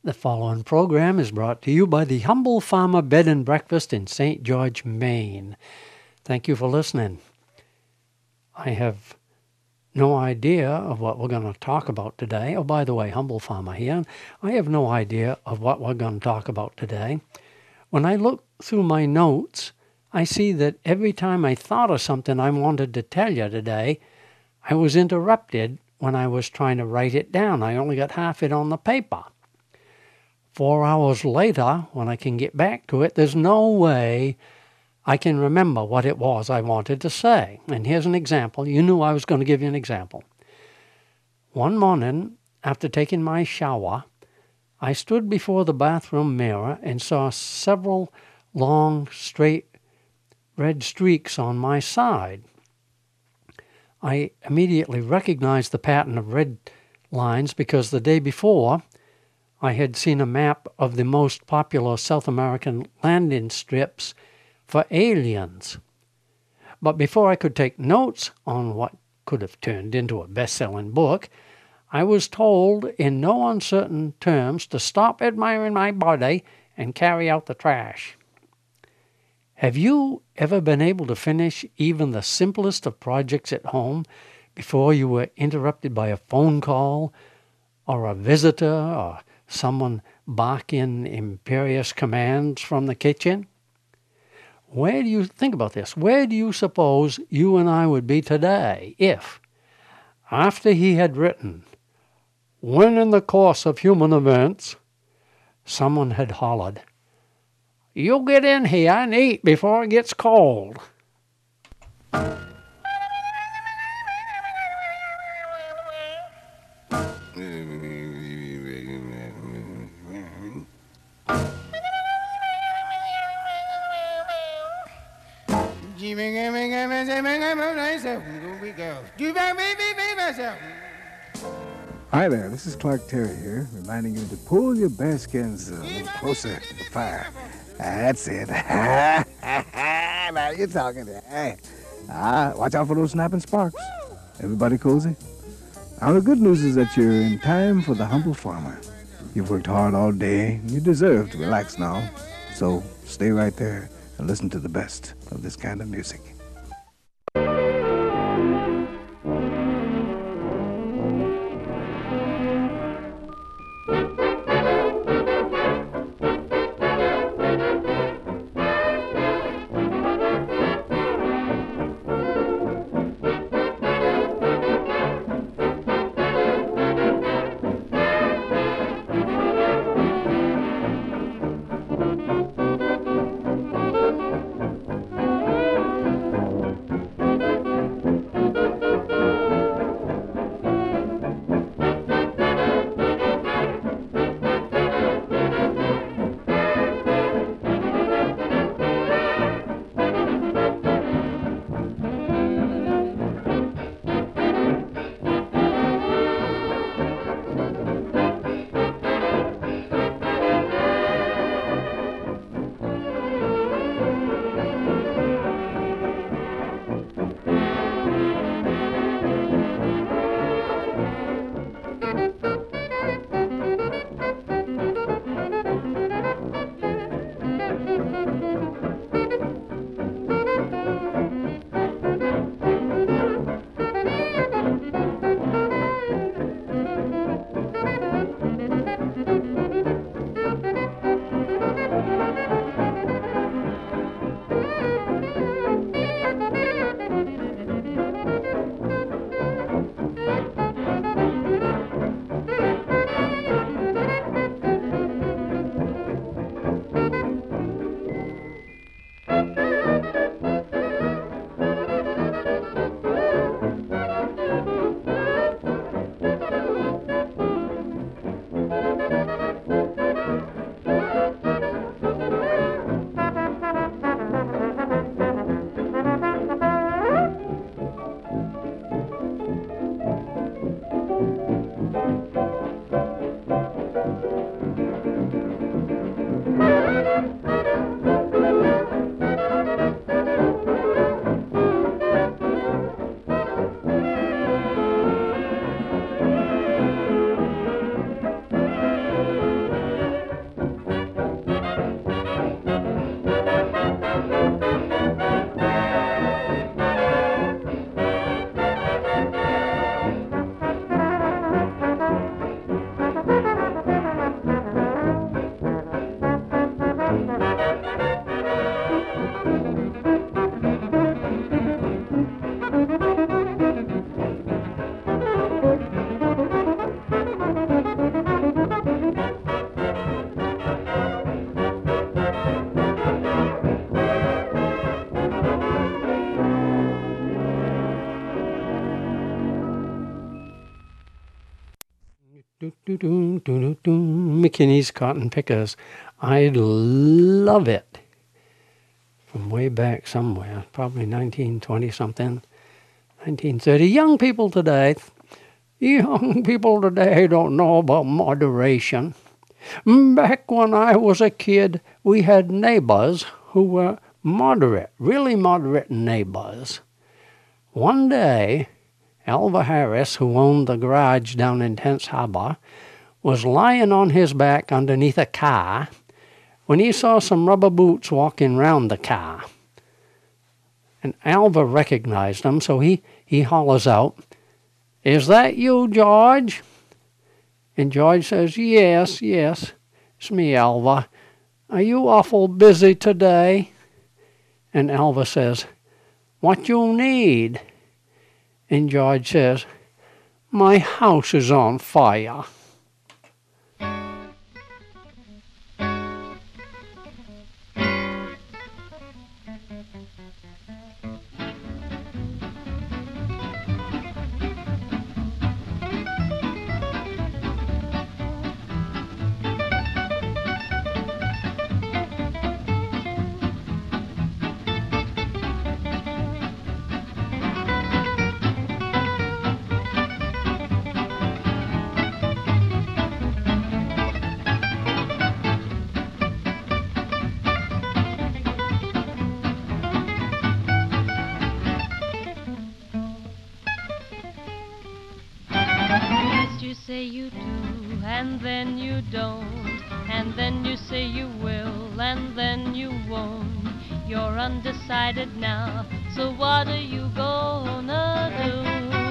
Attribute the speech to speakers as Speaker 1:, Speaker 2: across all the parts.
Speaker 1: The following program is brought to you by the Humble Farmer Bed and Breakfast in St. George, Maine. Thank you for listening. I have no idea of what we're going to talk about today. Oh, by the way, Humble Farmer here. I have no idea of what we're going to talk about today. When I look through my notes, I see that every time I thought of something I wanted to tell you today, I was interrupted when I was trying to write it down. I only got half it on the paper. 4 hours later, when I can get back to it, there's no way I can remember what it was I wanted to say. And here's an example. You knew I was going to give you an example. One morning, after taking my shower, I stood before the bathroom mirror and saw several long, straight red streaks on my side. I immediately recognized the pattern of red lines because the day before, I had seen a map of the most popular South American landing strips for aliens. But before I could take notes on what could have turned into a best-selling book, I was told in no uncertain terms to stop admiring my body and carry out the trash. Have you ever been able to finish even the simplest of projects at home before you were interrupted by a phone call or a visitor or someone barking imperious commands from the kitchen? Where do you think about this? Where do you suppose you and I would be today if, after he had written, "When in the course of human events," someone had hollered, "You get in here and eat before it gets cold"?
Speaker 2: Hi there, this is Clark Terry here, reminding you to pull your bearskins a little closer to the fire. That's it. Now you're talking. Watch out for those snapping sparks. Everybody cozy? Now the good news is that you're in time for the Humble Farmer. You've worked hard all day, and you deserve to relax now. So stay right there and listen to the best of this kind of music.
Speaker 1: McKinney's Cotton Pickers. I love it. From way back somewhere, probably 1920-something, 1930. Young people today don't know about moderation. Back when I was a kid, we had neighbors who were moderate, really moderate neighbors. One day, Alva Harris, who owned the garage down in Tense Harbor, was lying on his back underneath a car when he saw some rubber boots walking round the car. And Alva recognized them, so he hollers out, "Is that you, George?" And George says, yes, it's me, Alva. Are you awful busy today?" And Alva says, "What you need?" And George says, "My house is on fire."
Speaker 3: Say you do, and then you don't, and then you say you will, and then you won't. You're undecided now, so what are you gonna do?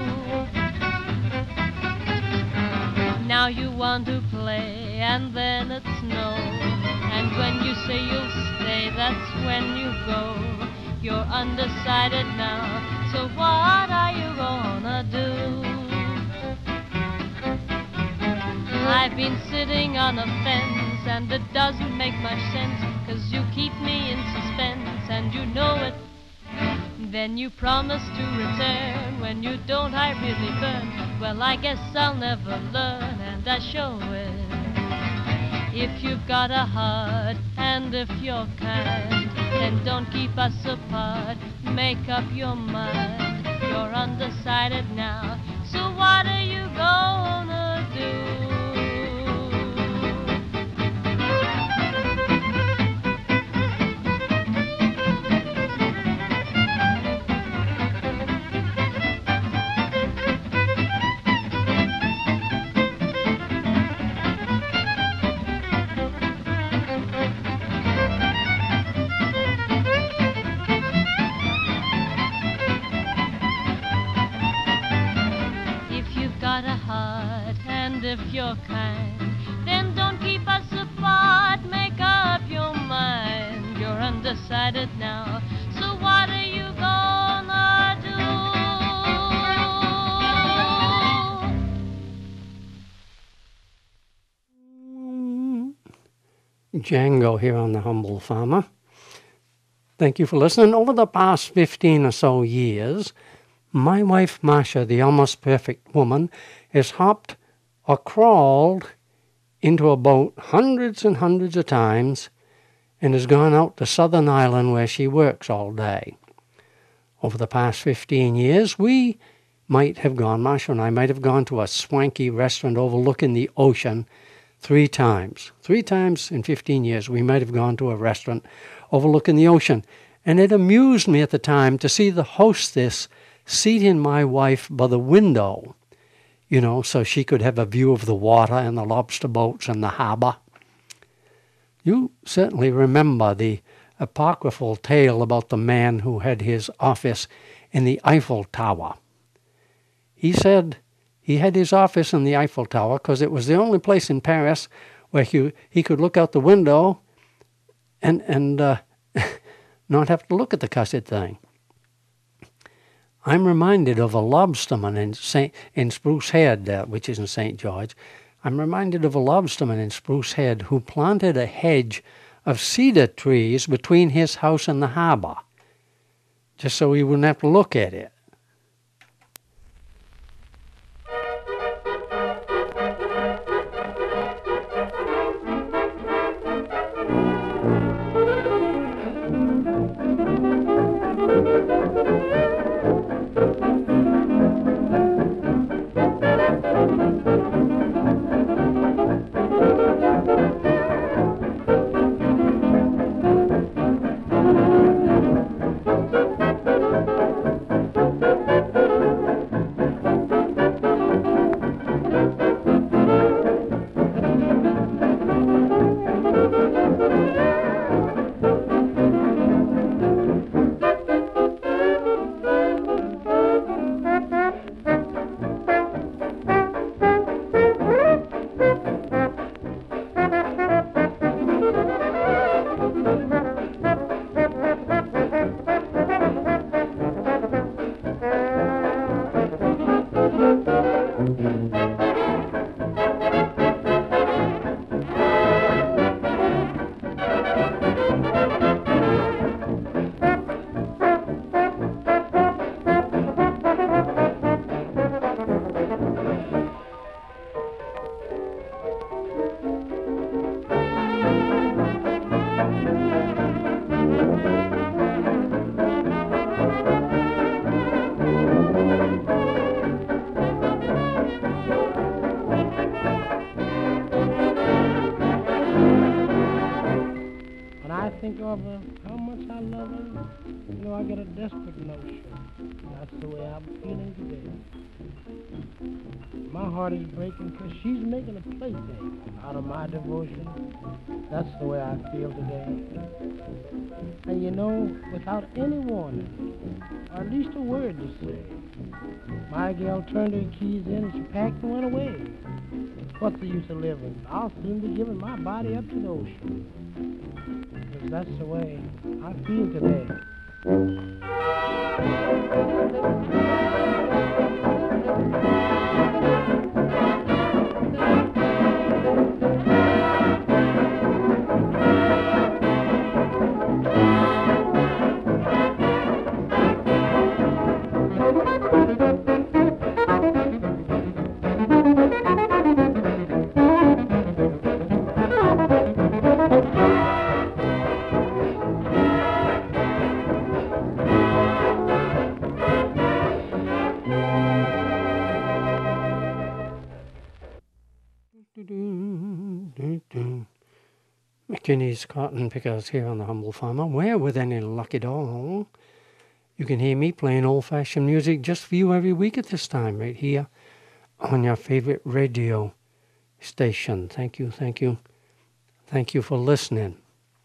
Speaker 3: Now you want to play, and then it's no, and when you say you'll stay, that's when you go. You're undecided now, so what are you gonna do? I've been sitting on a fence, and it doesn't make much sense, 'cause you keep me in suspense, and you know it. Then you promise to return. When you don't, I really burn. Well, I guess I'll never learn, and I show it. If you've got a heart, and if you're kind, then don't keep us apart. Make up your mind. You're undecided now, so what are you gonna do? If you're kind, then don't keep us apart. Make up your mind. You're undecided now, so what are you gonna
Speaker 1: do? Django here on The Humble Farmer. Thank you for listening. Over the past 15 or so years, my wife Marcia, the almost perfect woman, has hopped or crawled into a boat hundreds and hundreds of times and has gone out to Southern Ireland where she works all day. Over the past 15 years, we might have gone, Marcia and I might have gone to a swanky restaurant overlooking the ocean 3 times. 3 times in 15 years, we might have gone to a restaurant overlooking the ocean. And it amused me at the time to see the hostess seating my wife by the window, you know, so she could have a view of the water and the lobster boats and the harbor. You certainly remember the apocryphal tale about the man who had his office in the Eiffel Tower. He said he had his office in the Eiffel Tower because it was the only place in Paris where he could look out the window and not have to look at the cussed thing. I'm reminded of a lobsterman in Spruce Head, which is in St. George. I'm reminded of a lobsterman in Spruce Head who planted a hedge of cedar trees between his house and the harbor, just so he wouldn't have to look at it.
Speaker 4: think of her, how much I love her, you know, I get a desperate notion. That's the way I'm feeling today. My heart is breaking because she's making a plaything out of my devotion. That's the way I feel today. And you know, without any warning, or at least a word to say, my gal turned her keys in and she packed and went away. What's the use of living? I'll soon be giving my body up to the ocean. Because that's the way I feel today.
Speaker 1: McKinney's Cotton Pickers here on the Humble Farmer. Where with any lucky dog? You can hear me playing old-fashioned music just for you every week at this time, right here on your favorite radio station. Thank you, thank you. Thank you for listening.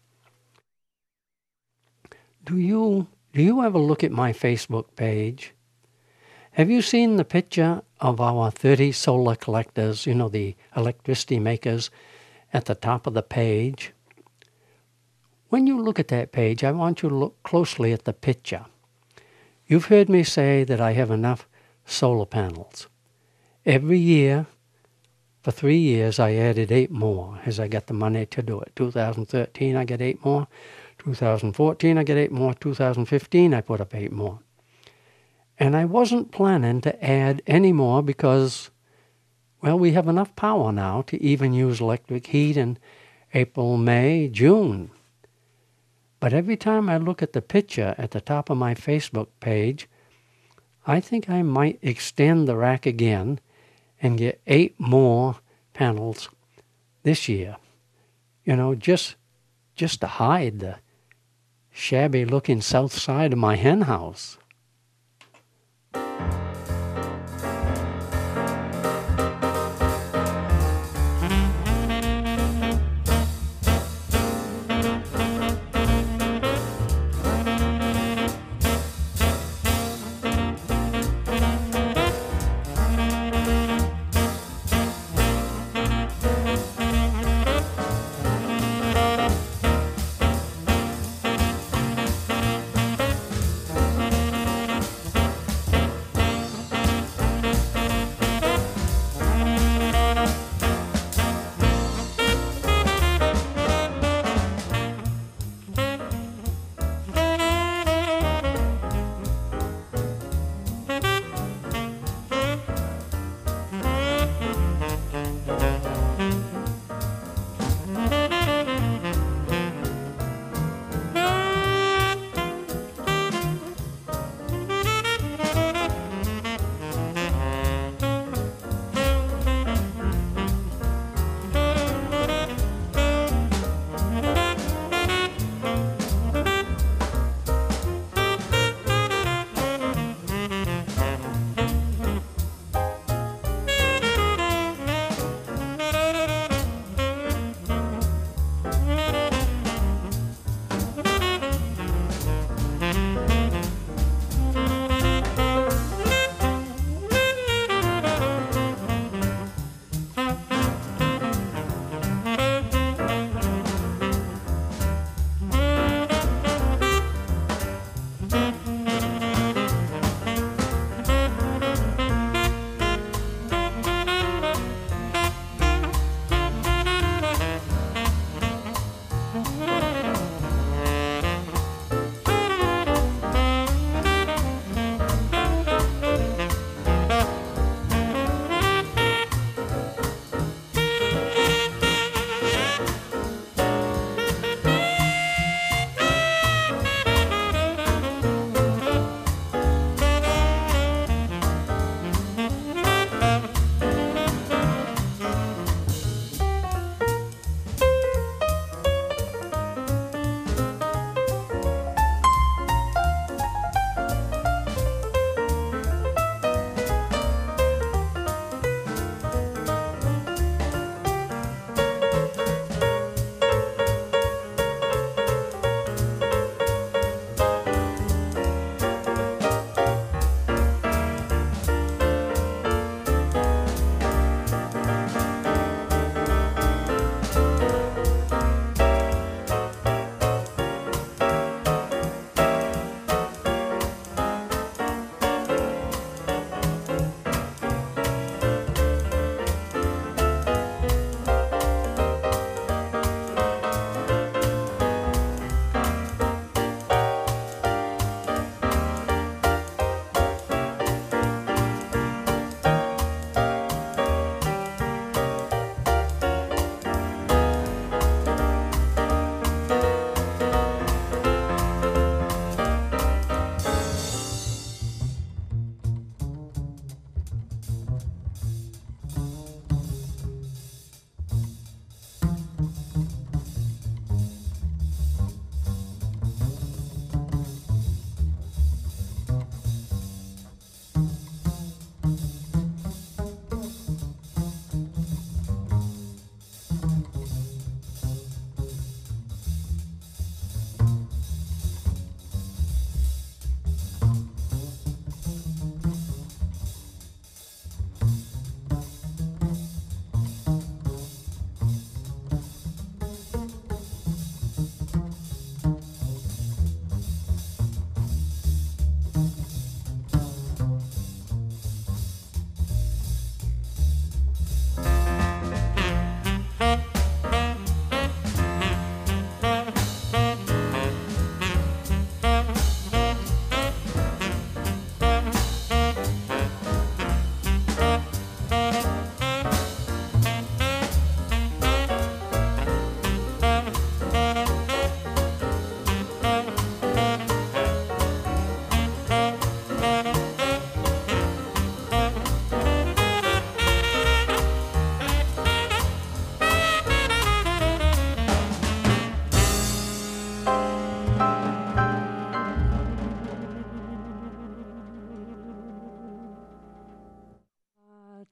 Speaker 1: Do you ever look at my Facebook page? Have you seen the picture of our 30 solar collectors, you know, the electricity makers, at the top of the page? When you look at that page, I want you to look closely at the picture. You've heard me say that I have enough solar panels. Every year, for 3 years, I added 8 more as I got the money to do it. 2013, I got 8 more. 2014, I got 8 more. 2015, I put up 8 more. And I wasn't planning to add any more because, well, we have enough power now to even use electric heat in April, May, June. But every time I look at the picture at the top of my Facebook page, I think I might extend the rack again and get 8 more panels this year. You know, just to hide the shabby-looking south side of my hen house.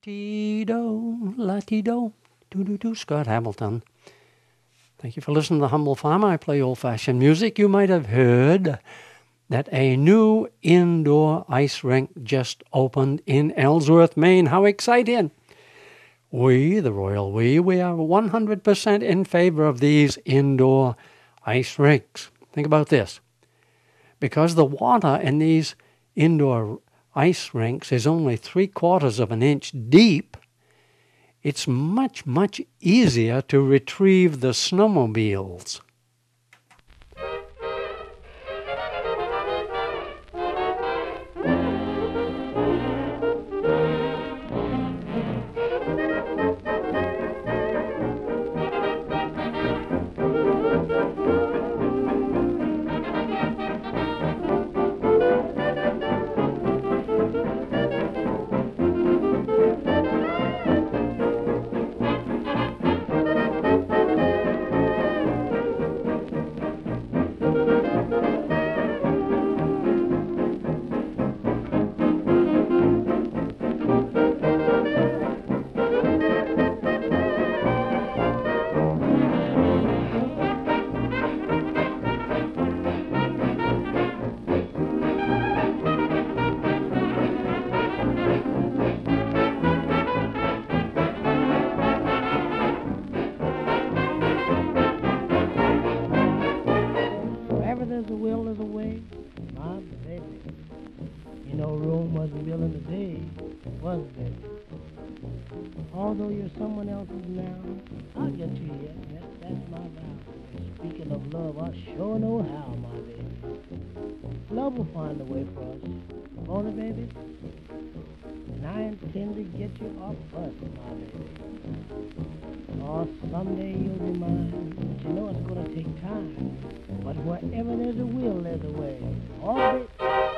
Speaker 1: La-ti-do, la-ti-do, do-do-do, Scott Hamilton. Thank you for listening to The Humble Farmer. I play old-fashioned music. You might have heard that a new indoor ice rink just opened in Ellsworth, Maine. How exciting! We, the Royal We are 100% in favor of these indoor ice rinks. Think about this. Because the water in these indoor ice rinks is only 3/4 of an inch deep, it's much, much easier to retrieve the snowmobiles.
Speaker 4: Although you're someone else's now, I'll get to you yet. That's my vow. Speaking of love, I sure know how, my baby. Love will find a way for us. Won't it, baby? And I intend to get you off us, my baby. Oh, someday you'll be mine. But you know it's going to take time. But wherever there's a will, there's a way. All right.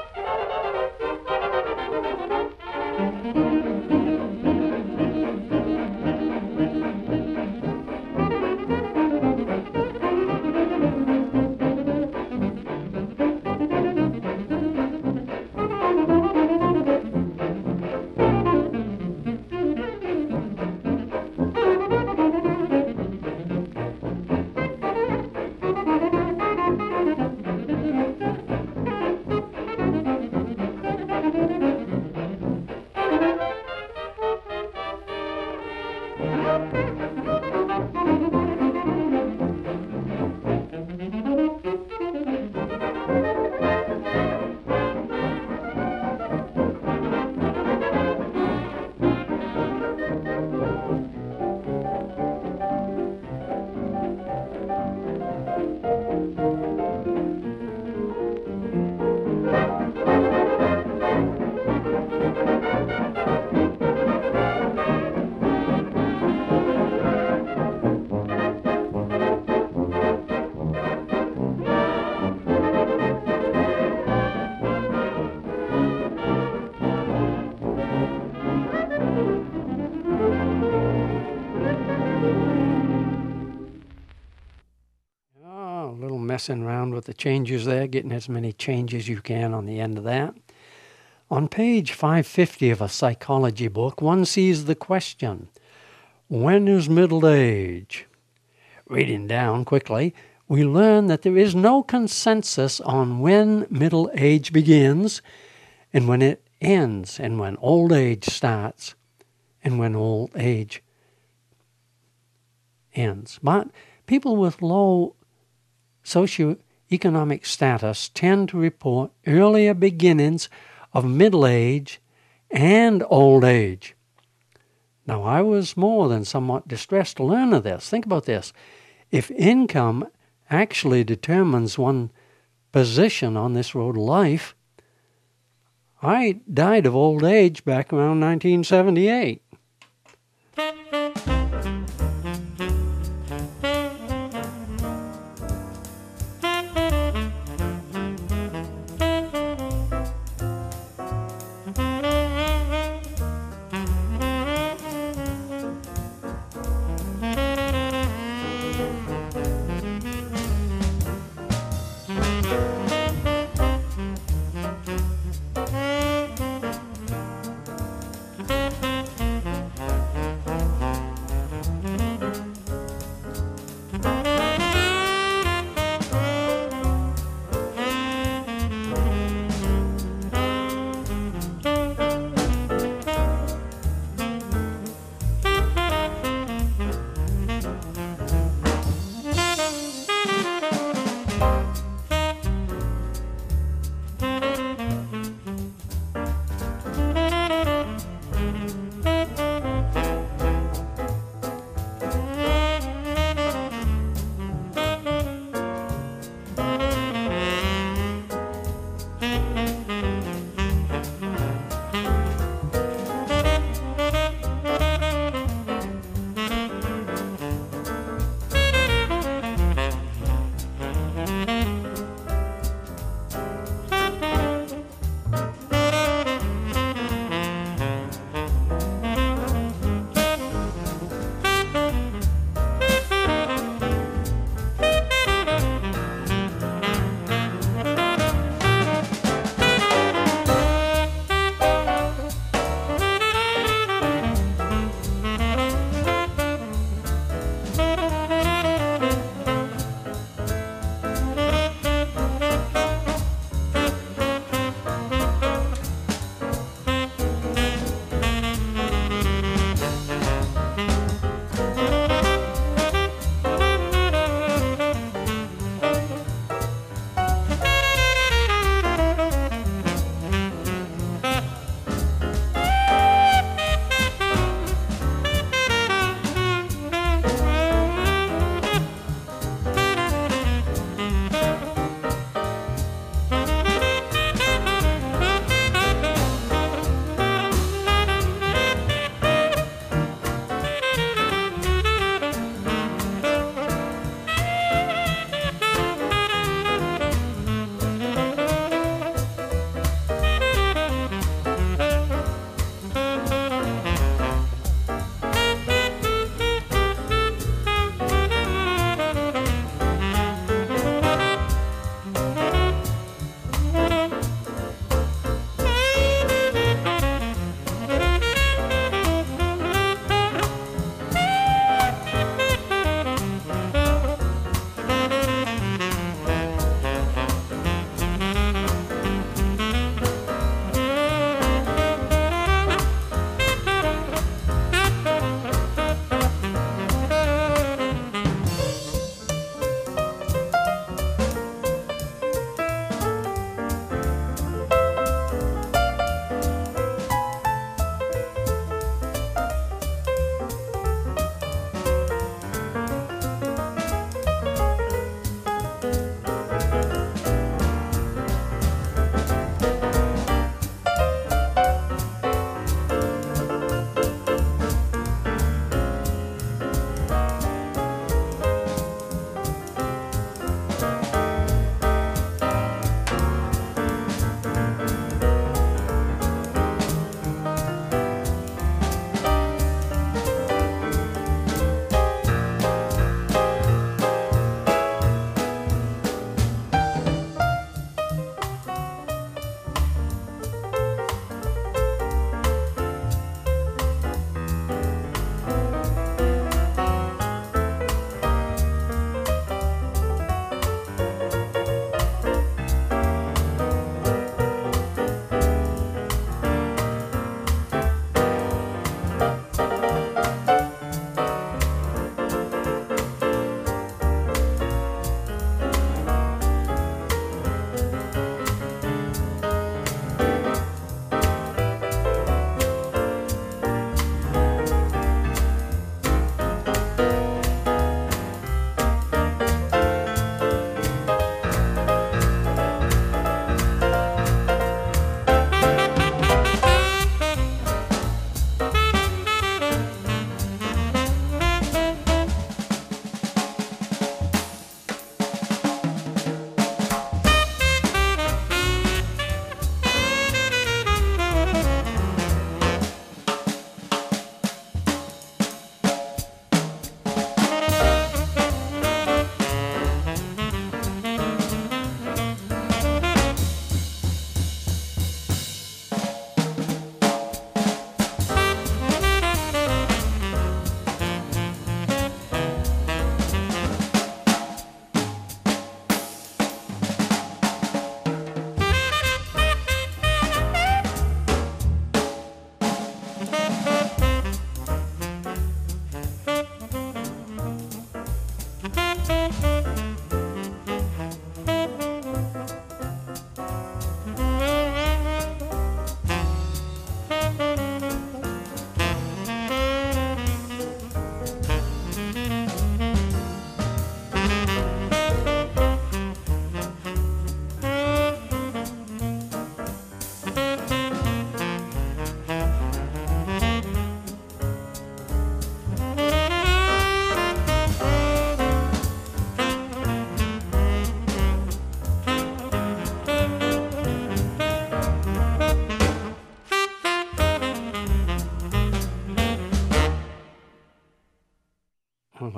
Speaker 1: Messing around with the changes there, getting as many changes as you can on the end of that. On page 550 of a psychology book, one sees the question, when is middle age? Reading down quickly, we learn that there is no consensus on when middle age begins and when it ends, and when old age starts and when old age ends. But people with low socioeconomic status tend to report earlier beginnings of middle age and old age. Now, I was more than somewhat distressed to learn of this. Think about this. If income actually determines one's position on this road of life, I died of old age back around 1978.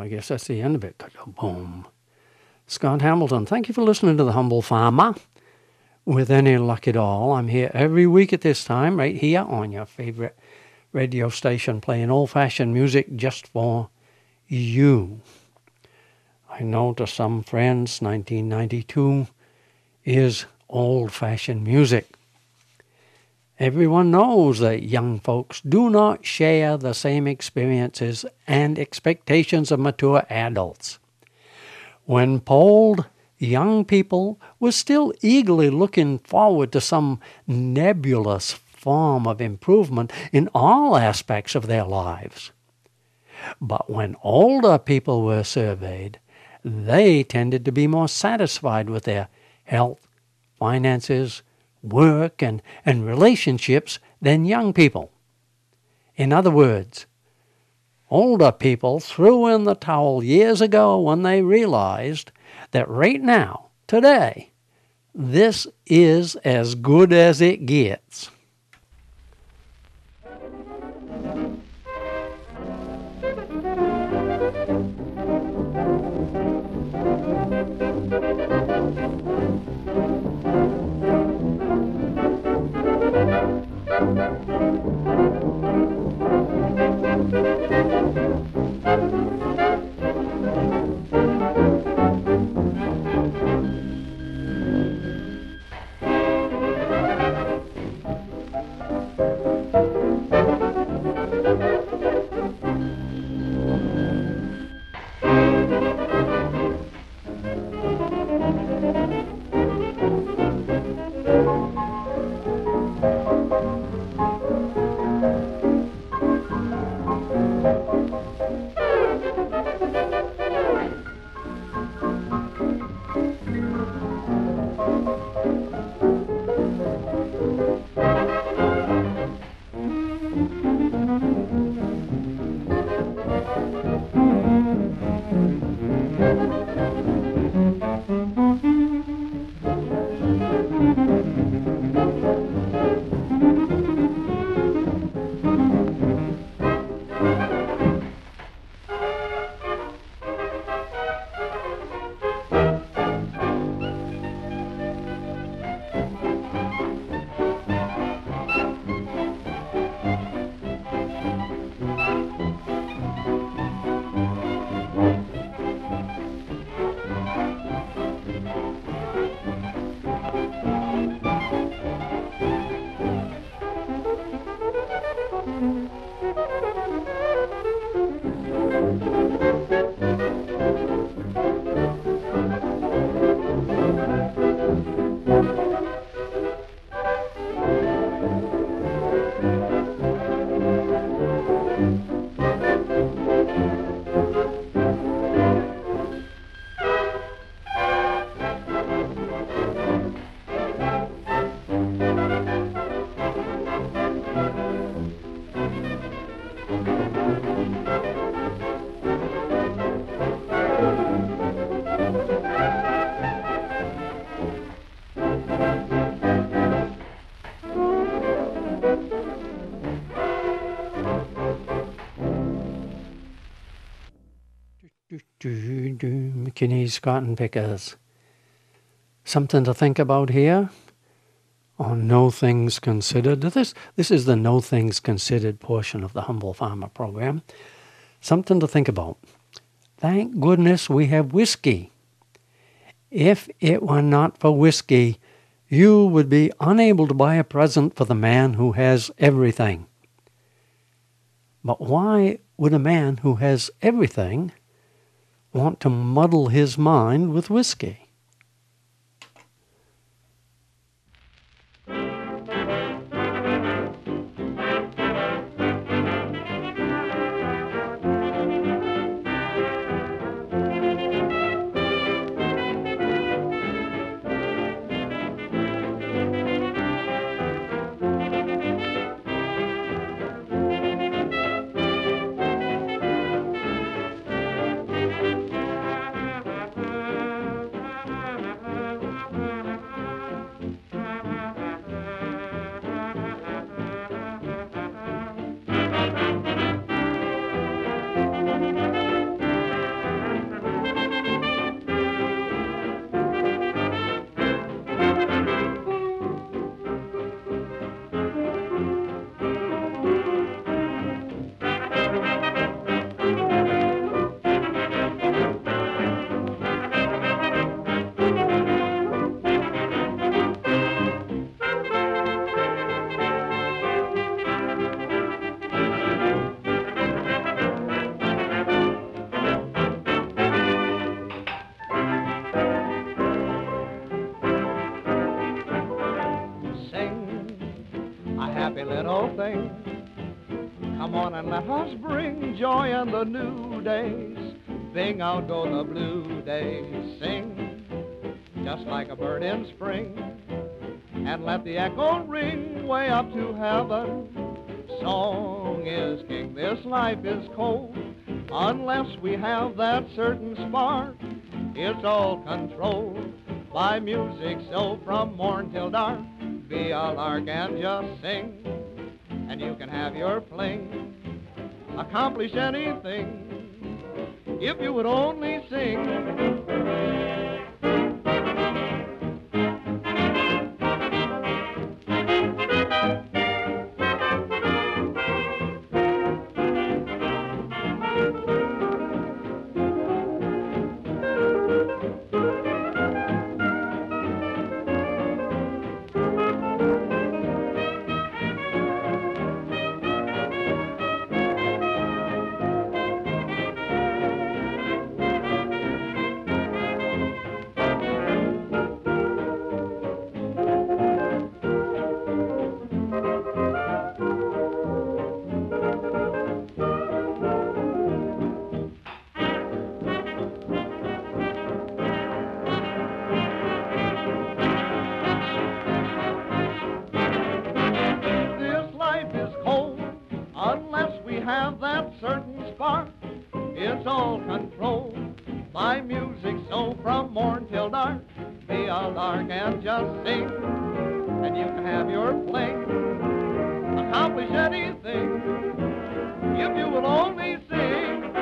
Speaker 1: guess that's the end of it. Boom. Scott Hamilton, thank you for listening to The Humble Farmer. With any luck at all, I'm here every week at this time, right here on your favorite radio station, playing old-fashioned music just for you. I know to some friends, 1992 is old-fashioned music. Everyone knows that young folks do not share the same experiences and expectations of mature adults. When polled, young people were still eagerly looking forward to some nebulous form of improvement in all aspects of their lives. But when older people were surveyed, they tended to be more satisfied with their health, finances, work, and relationships than young people. In other words, older people threw in the towel years ago when they realized that right now, today, this is as good as it gets. McKinney's Cotton Pickers. Something to think about here on No Things Considered. This is the No Things Considered portion of the Humble Farmer program. Something to think about. Thank goodness we have whiskey. If it were not for whiskey, you would be unable to buy a present for the man who has everything. But why would a man who has everything want to muddle his mind with whiskey?
Speaker 5: little thing. Come on and let us bring joy in the new days. Bing, out go the blue days. Sing, just like a bird in spring. And let the echo ring way up to heaven. Song is king, this life is cold. Unless we have that certain spark, it's all controlled by music. So from morn till dark, be a lark and just sing, and you can have your fling. Accomplish anything if you would only sing. Have that certain spark, it's all controlled by music. So from morn till dark, be a lark and just sing, and you can have your fling. Accomplish anything if you will only sing.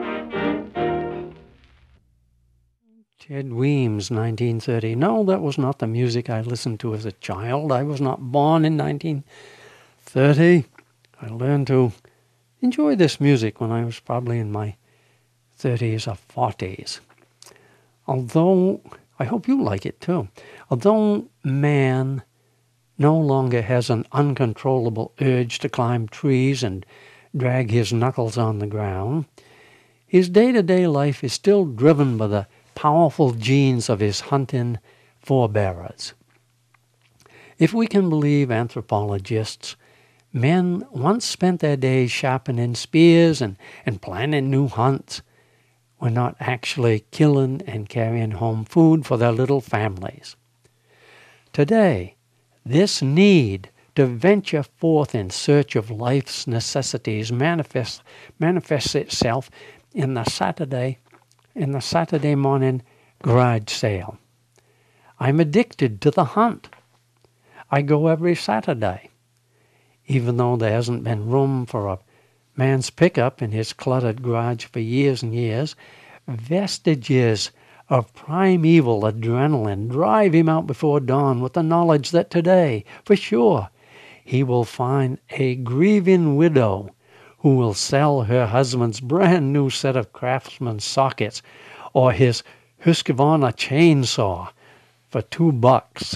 Speaker 1: Ted Weems, 1930. No, that was not the music I listened to as a child. I was not born in 1930. I learned to enjoy this music when I was probably in my 30s or 40s. Although, I hope you like it too. Although man no longer has an uncontrollable urge to climb trees and drag his knuckles on the ground, his day-to-day life is still driven by the powerful genes of his hunting forebearers. If we can believe anthropologists, men once spent their days sharpening spears and planning new hunts, were not actually killing and carrying home food for their little families. Today, this need to venture forth in search of life's necessities manifests itself in the Saturday morning garage sale. I'm addicted to the hunt. I go every Saturday. Even though there hasn't been room for a man's pickup in his cluttered garage for years and years, vestiges of primeval adrenaline drive him out before dawn with the knowledge that today, for sure, he will find a grieving widow who will sell her husband's brand new set of Craftsman sockets or his Husqvarna chainsaw for $2.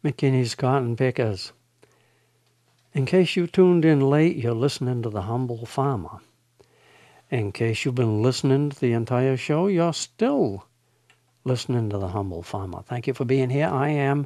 Speaker 1: McKinney's Cotton Pickers. In case you tuned in late, you're listening to The Humble Farmer. In case you've been listening to the entire show, you're still listening to The Humble Farmer. Thank you for being here. I am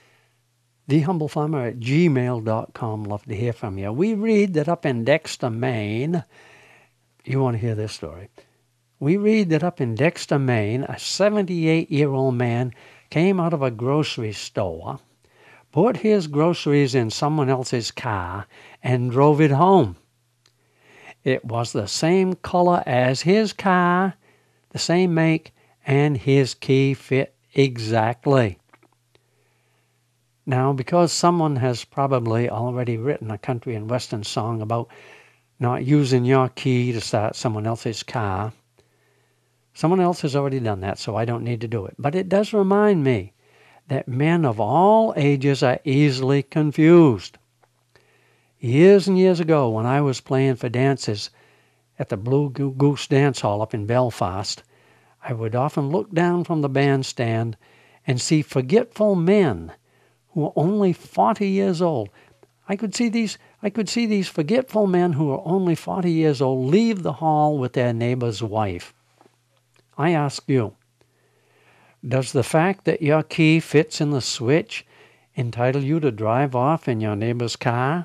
Speaker 1: thehumblefarmer@gmail.com. Love to hear from you. We read that up in Dexter, Maine, you want to hear this story. We read that up in Dexter, Maine, a 78-year-old man came out of a grocery store, put his groceries in someone else's car, and drove it home. It was the same color as his car, the same make, and his key fit exactly. Now, because someone has probably already written a country and western song about not using your key to start someone else's car, someone else has already done that, so I don't need to do it. But it does remind me that men of all ages are easily confused. Years and years ago, when I was playing for dances at the Blue Goose Dance Hall up in Belfast, I would often look down from the bandstand and see forgetful men who were only 40 years old. I could see these forgetful men who were only 40 years old leave the hall with their neighbor's wife. I ask you, does the fact that your key fits in the switch entitle you to drive off in your neighbor's car?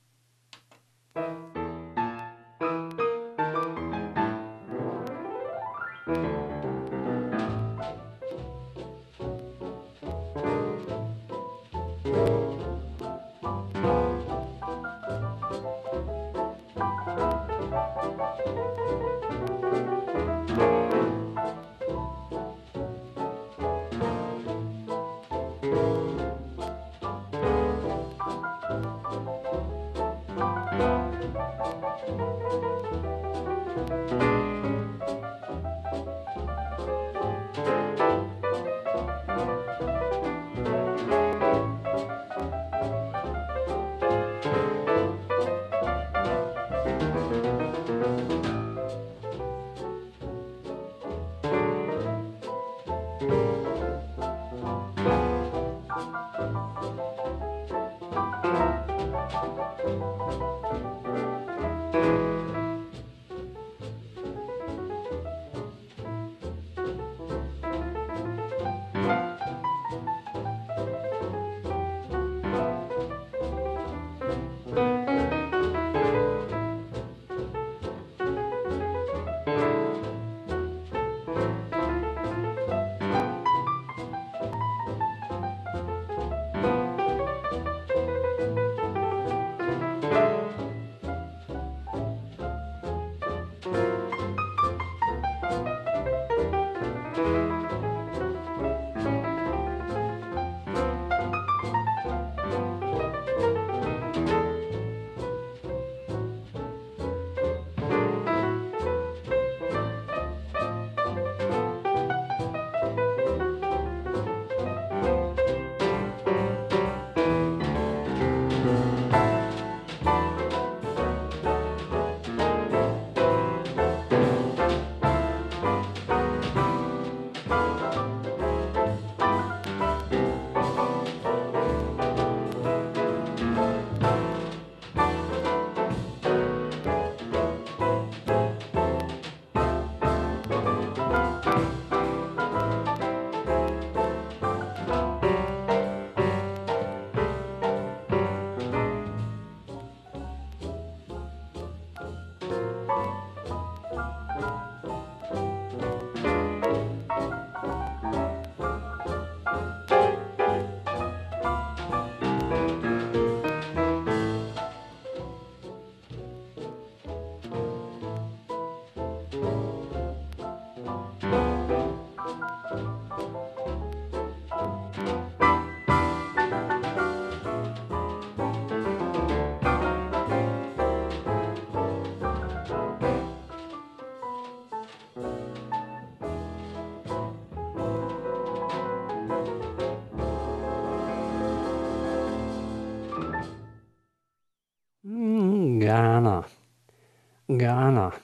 Speaker 1: Ghana.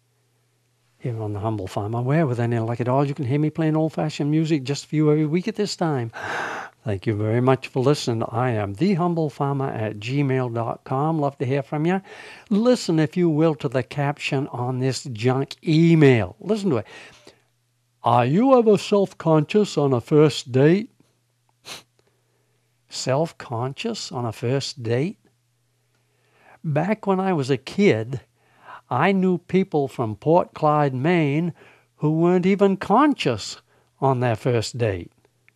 Speaker 1: Here on The Humble Farmer, where with any luck at all, you can hear me playing old-fashioned music just for you every week at this time. Thank you very much for listening. I am thehumble.farmer@gmail.com. Love to hear from you. Listen, if you will, to the caption on this junk email. Listen to it. Are you ever self-conscious on a first date? Self-conscious on a first date? Back when I was a kid, I knew people from Port Clyde, Maine, who weren't even conscious on their first date.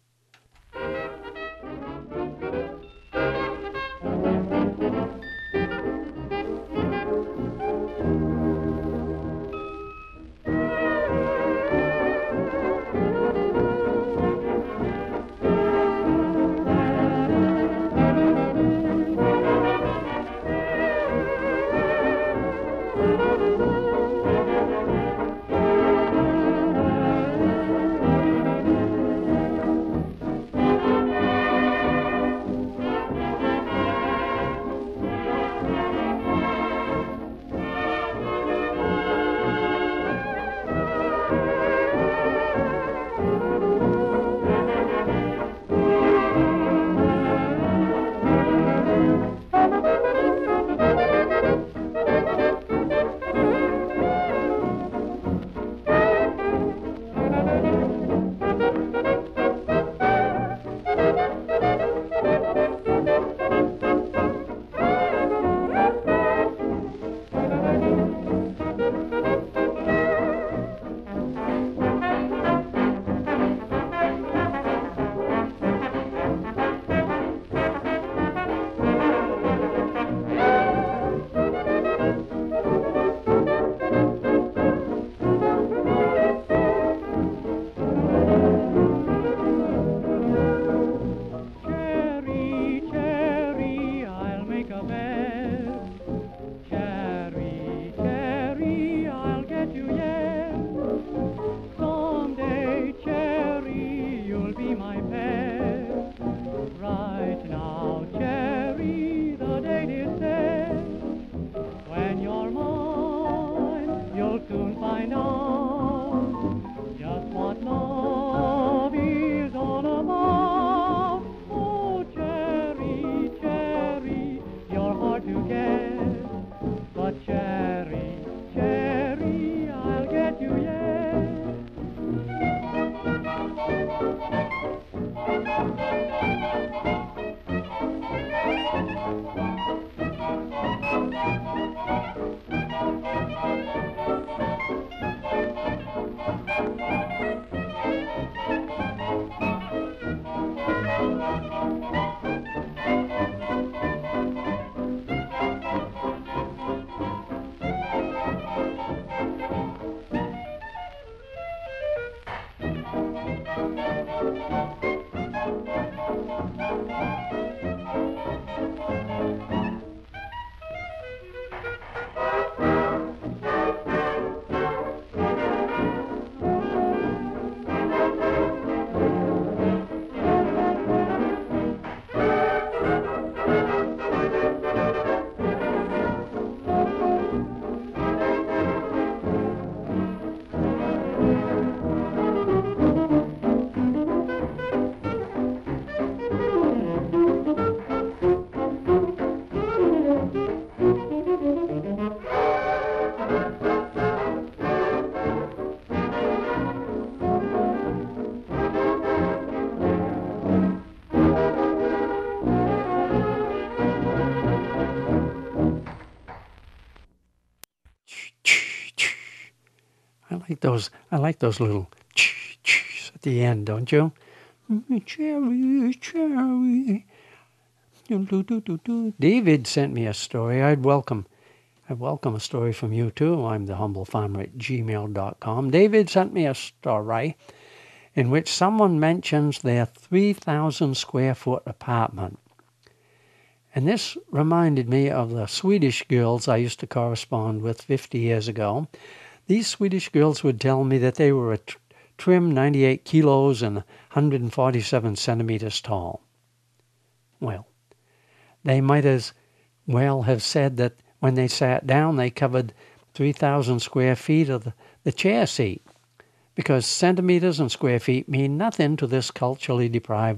Speaker 1: I like those little ch-ch at the end, don't you? Cherry, cherry. David sent me a story. I'd welcome a story from you too. I'm thehumble.farmer@gmail.com. David sent me a story in which someone mentions their 3,000 square foot apartment. And this reminded me of the Swedish girls I used to correspond with 50 years ago. These Swedish girls would tell me that they were a trim 98 kilos and 147 centimeters tall. Well, they might as well have said that when they sat down, they covered 3,000 square feet of the chair seat, because centimeters and square feet mean nothing to this culturally deprived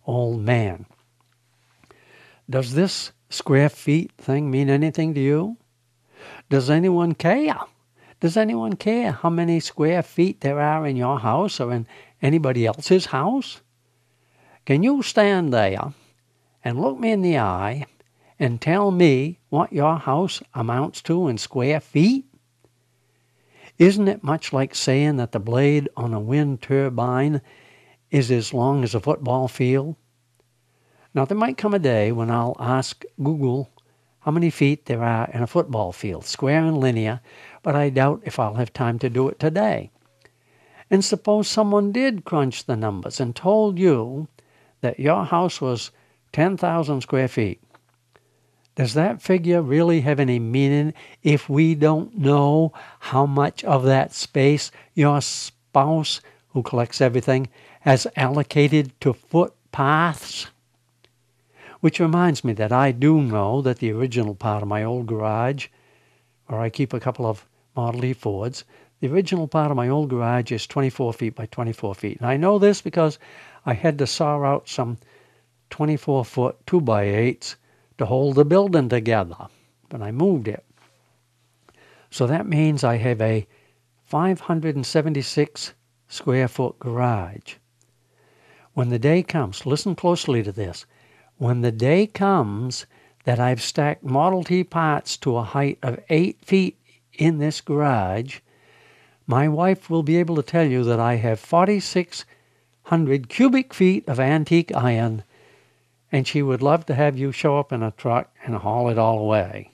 Speaker 1: old man. Does this square feet thing mean anything to you? Does anyone care? Does anyone care how many square feet there are in your house or in anybody else's house? Can you stand there and look me in the eye and tell me what your house amounts to in square feet? Isn't it much like saying that the blade on a wind turbine is as long as a football field? Now, there might come a day when I'll ask Google how many feet there are in a football field, square and linear, but I doubt if I'll have time to do it today. And suppose someone did crunch the numbers and told you that your house was 10,000 square feet. Does that figure really have any meaning if we don't know how much of that space your spouse, who collects everything, has allocated to footpaths? Which reminds me that I do know that the original part of my old garage, where I keep a couple of Model E Fords, the original part of my old garage is 24 feet by 24 feet. And I know this because I had to saw out some 24-foot 2x8s to hold the building together, but I moved it. So that means I have a 576 square foot garage. When the day comes, listen closely to this, when the day comes that I've stacked Model T parts to a height of 8 feet in this garage, my wife will be able to tell you that I have 4,600 cubic feet of antique iron, and she would love to have you show up in a truck and haul it all away.